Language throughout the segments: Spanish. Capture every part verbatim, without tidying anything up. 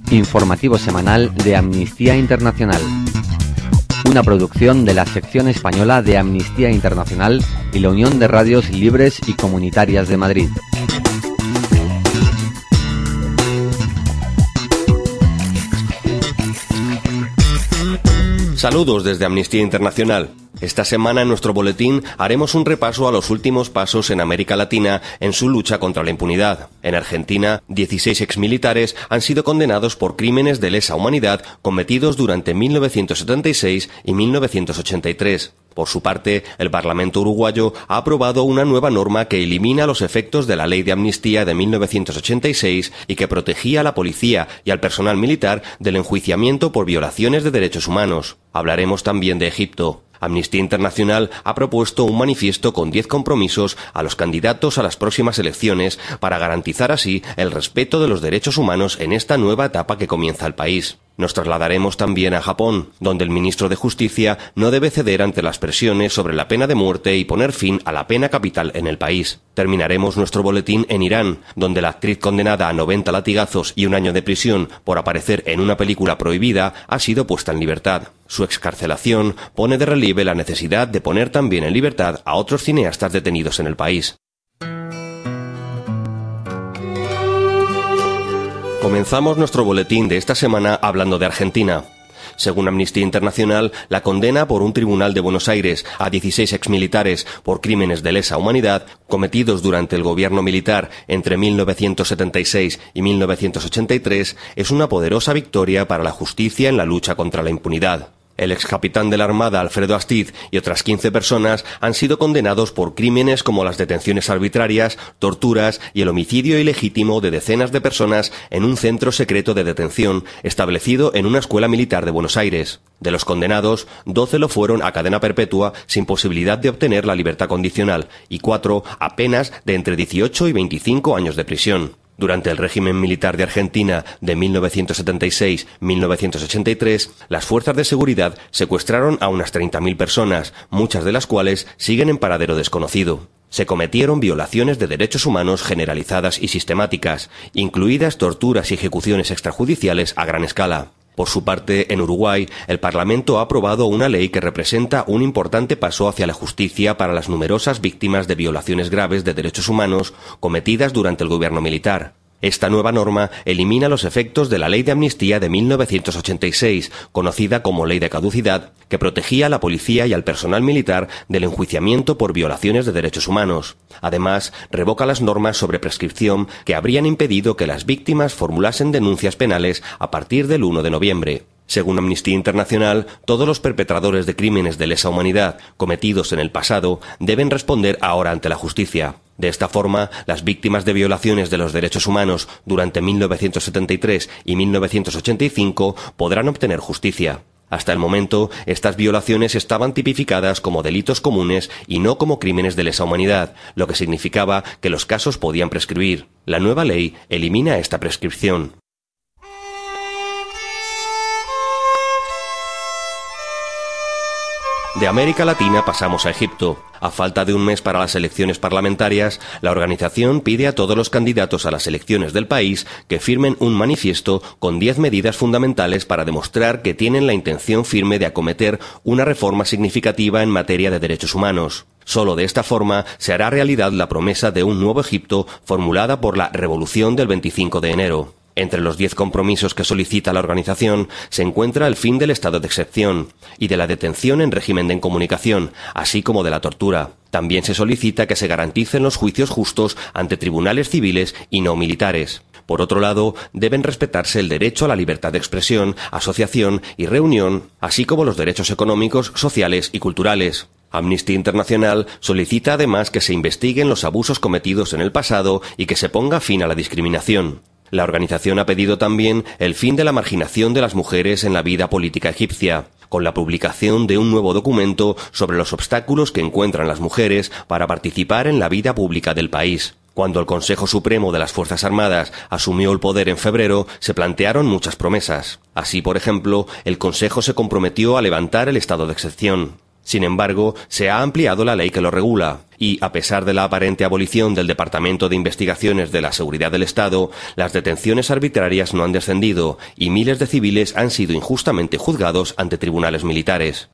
Informativo semanal de Amnistía Internacional. Una producción de la sección española de Amnistía Internacional y la Unión de Radios Libres y Comunitarias de Madrid. Saludos desde Amnistía Internacional. Esta semana en nuestro boletín haremos un repaso a los últimos pasos en América Latina en su lucha contra la impunidad. En Argentina, dieciséis exmilitares han sido condenados por crímenes de lesa humanidad cometidos durante mil novecientos setenta y seis y mil novecientos ochenta y tres. Por su parte, el Parlamento uruguayo ha aprobado una nueva norma que elimina los efectos de la Ley de Amnistía de mil novecientos ochenta y seis y que protegía a la policía y al personal militar del enjuiciamiento por violaciones de derechos humanos. Hablaremos también de Egipto. Amnistía Internacional ha propuesto un manifiesto con diez compromisos a los candidatos a las próximas elecciones para garantizar así el respeto de los derechos humanos en esta nueva etapa que comienza el país. Nos trasladaremos también a Japón, donde el ministro de Justicia no debe ceder ante las presiones sobre la pena de muerte y poner fin a la pena capital en el país. Terminaremos nuestro boletín en Irán, donde la actriz condenada a noventa latigazos y un año de prisión por aparecer en una película prohibida ha sido puesta en libertad. Su excarcelación pone de relieve la necesidad de poner también en libertad a otros cineastas detenidos en el país. Comenzamos nuestro boletín de esta semana hablando de Argentina. Según Amnistía Internacional, la condena por un tribunal de Buenos Aires a dieciséis exmilitares por crímenes de lesa humanidad cometidos durante el gobierno militar entre mil novecientos setenta y seis y mil novecientos ochenta y tres es una poderosa victoria para la justicia en la lucha contra la impunidad. El excapitán de la Armada, Alfredo Astiz, y otras quince personas han sido condenados por crímenes como las detenciones arbitrarias, torturas y el homicidio ilegítimo de decenas de personas en un centro secreto de detención establecido en una escuela militar de Buenos Aires. De los condenados, doce lo fueron a cadena perpetua sin posibilidad de obtener la libertad condicional y cuatro a penas de entre dieciocho y veinticinco años de prisión. Durante el régimen militar de Argentina de mil novecientos setenta y seis a mil novecientos ochenta y tres, las fuerzas de seguridad secuestraron a unas treinta mil personas, muchas de las cuales siguen en paradero desconocido. Se cometieron violaciones de derechos humanos generalizadas y sistemáticas, incluidas torturas y ejecuciones extrajudiciales a gran escala. Por su parte, en Uruguay, el Parlamento ha aprobado una ley que representa un importante paso hacia la justicia para las numerosas víctimas de violaciones graves de derechos humanos cometidas durante el gobierno militar. Esta nueva norma elimina los efectos de la Ley de Amnistía de mil novecientos ochenta y seis, conocida como Ley de Caducidad, que protegía a la policía y al personal militar del enjuiciamiento por violaciones de derechos humanos. Además, revoca las normas sobre prescripción que habrían impedido que las víctimas formulasen denuncias penales a partir del uno de noviembre. Según Amnistía Internacional, todos los perpetradores de crímenes de lesa humanidad cometidos en el pasado deben responder ahora ante la justicia. De esta forma, las víctimas de violaciones de los derechos humanos durante mil novecientos setenta y tres y mil novecientos ochenta y cinco podrán obtener justicia. Hasta el momento, estas violaciones estaban tipificadas como delitos comunes y no como crímenes de lesa humanidad, lo que significaba que los casos podían prescribir. La nueva ley elimina esta prescripción. De América Latina pasamos a Egipto. A falta de un mes para las elecciones parlamentarias, la organización pide a todos los candidatos a las elecciones del país que firmen un manifiesto con diez medidas fundamentales para demostrar que tienen la intención firme de acometer una reforma significativa en materia de derechos humanos. Solo de esta forma se hará realidad la promesa de un nuevo Egipto formulada por la Revolución del veinticinco de enero. Entre los diez compromisos que solicita la organización se encuentra el fin del estado de excepción y de la detención en régimen de incomunicación, así como de la tortura. También se solicita que se garanticen los juicios justos ante tribunales civiles y no militares. Por otro lado, deben respetarse el derecho a la libertad de expresión, asociación y reunión, así como los derechos económicos, sociales y culturales. Amnistía Internacional solicita además que se investiguen los abusos cometidos en el pasado y que se ponga fin a la discriminación. La organización ha pedido también el fin de la marginación de las mujeres en la vida política egipcia, con la publicación de un nuevo documento sobre los obstáculos que encuentran las mujeres para participar en la vida pública del país. Cuando el Consejo Supremo de las Fuerzas Armadas asumió el poder en febrero, se plantearon muchas promesas. Así, por ejemplo, el Consejo se comprometió a levantar el estado de excepción. Sin embargo, se ha ampliado la ley que lo regula y, a pesar de la aparente abolición del Departamento de Investigaciones de la Seguridad del Estado, las detenciones arbitrarias no han descendido y miles de civiles han sido injustamente juzgados ante tribunales militares.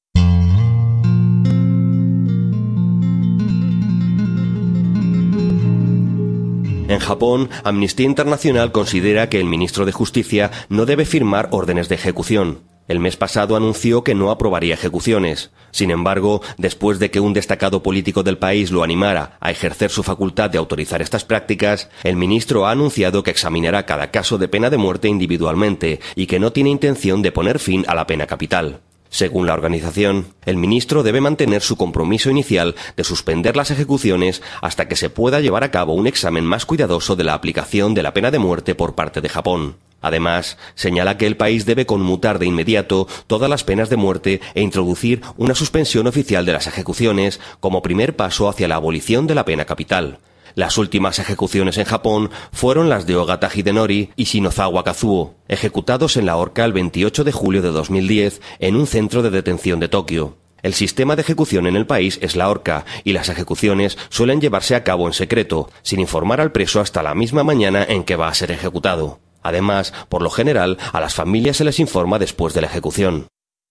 En Japón, Amnistía Internacional considera que el ministro de Justicia no debe firmar órdenes de ejecución. El mes pasado anunció que no aprobaría ejecuciones. Sin embargo, después de que un destacado político del país lo animara a ejercer su facultad de autorizar estas prácticas, el ministro ha anunciado que examinará cada caso de pena de muerte individualmente y que no tiene intención de poner fin a la pena capital. Según la organización, el ministro debe mantener su compromiso inicial de suspender las ejecuciones hasta que se pueda llevar a cabo un examen más cuidadoso de la aplicación de la pena de muerte por parte de Japón. Además, señala que el país debe conmutar de inmediato todas las penas de muerte e introducir una suspensión oficial de las ejecuciones como primer paso hacia la abolición de la pena capital. Las últimas ejecuciones en Japón fueron las de Ogata Hidenori y Shinozawa Kazuo, ejecutados en la horca el veintiocho de julio de dos mil diez en un centro de detención de Tokio. El sistema de ejecución en el país es la horca y las ejecuciones suelen llevarse a cabo en secreto, sin informar al preso hasta la misma mañana en que va a ser ejecutado. Además, por lo general, a las familias se les informa después de la ejecución.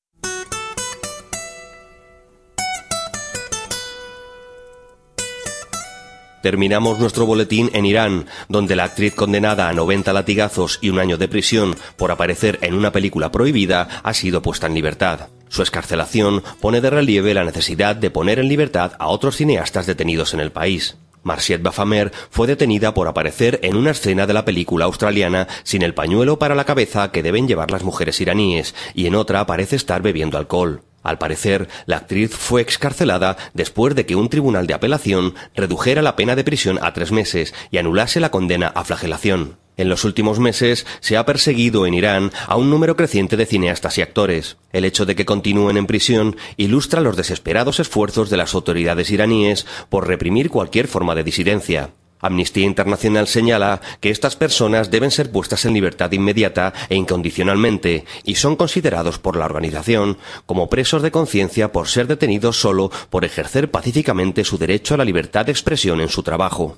Terminamos nuestro boletín en Irán, donde la actriz condenada a noventa latigazos y un año de prisión por aparecer en una película prohibida ha sido puesta en libertad. Su excarcelación pone de relieve la necesidad de poner en libertad a otros cineastas detenidos en el país. Marciet Bafamer fue detenida por aparecer en una escena de la película australiana sin el pañuelo para la cabeza que deben llevar las mujeres iraníes, y en otra parece estar bebiendo alcohol. Al parecer, la actriz fue excarcelada después de que un tribunal de apelación redujera la pena de prisión a tres meses y anulase la condena a flagelación. En los últimos meses se ha perseguido en Irán a un número creciente de cineastas y actores. El hecho de que continúen en prisión ilustra los desesperados esfuerzos de las autoridades iraníes por reprimir cualquier forma de disidencia. Amnistía Internacional señala que estas personas deben ser puestas en libertad inmediata e incondicionalmente y son considerados por la organización como presos de conciencia por ser detenidos solo por ejercer pacíficamente su derecho a la libertad de expresión en su trabajo.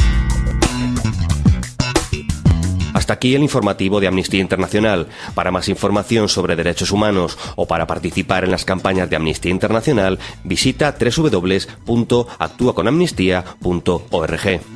Hasta aquí el informativo de Amnistía Internacional. Para más información sobre derechos humanos o para participar en las campañas de Amnistía Internacional, visita doble u doble u doble u punto actúa con amnistía punto org.